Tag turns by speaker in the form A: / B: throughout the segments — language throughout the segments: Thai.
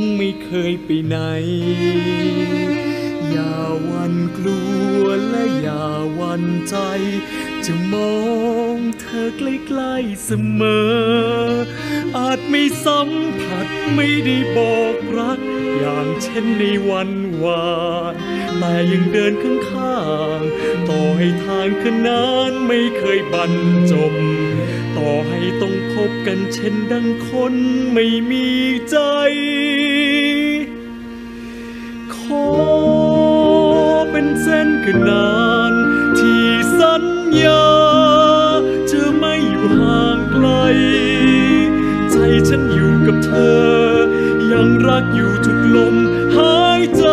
A: ไม่เคยไปไหนอย่าหวั่นกลัวและอย่าหวั่นใจจะมองเธอใกล้ๆเสมออาจไม่สัมผัสไม่ได้บอกรักอย่างเช่นในวันวานแต่ยังเดินข้างๆต่อให้ทางขนานไม่เคยบรรจบต่อให้ต้องพบกันเช่นดังคนไม่มีใจขอเป็นเส้นขนานที่สัญญาจะไม่อยู่ห่างไกลใจฉันอยู่กับเธอยังรักอยู่ทุกลมหายใจ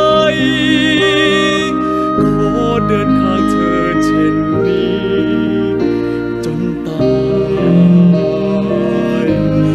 A: ขอเดินข้างเธอเช่นนี้จนตาย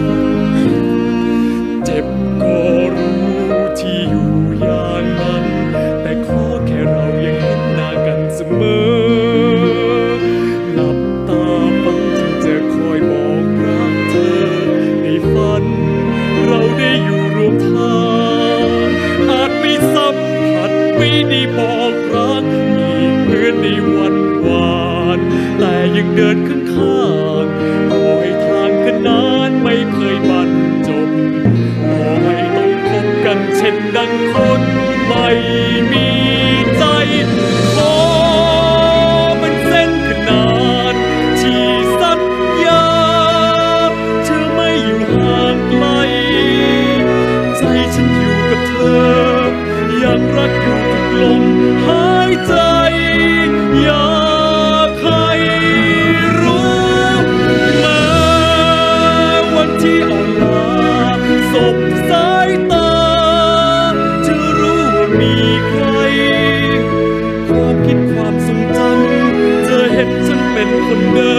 A: เจ็บก็รู้ที่อยู่อย่างนั้นแต่ขอแค่เรายังเห็นหน้ากันเสมอหลับตาฟังฉันจะคอยบอกรักเธอในฝันเราได้อยู่รวมทางอาจไม่สัมผัสไม่ได้บอกรักอีกเหมือนในวันวานแต่ยังเดินข้างๆต่อให้ทางขนานไม่เคยบรรจบต่อให้ต้องพบกันเช่นดังคนไม่มีใจขอเป็นเส้นขนานที่สัญญาจะไม่อยู่ห่างไกลใจฉันอยู่กับเธอยังรักอยู่ทุกลมหายใจอยากให้รู้แม้วันที่อ่อนล้าสบสายตาจะรู้ว่ามีใครความคิดความทรงจำเธอเห็นฉันเป็นคนเดิ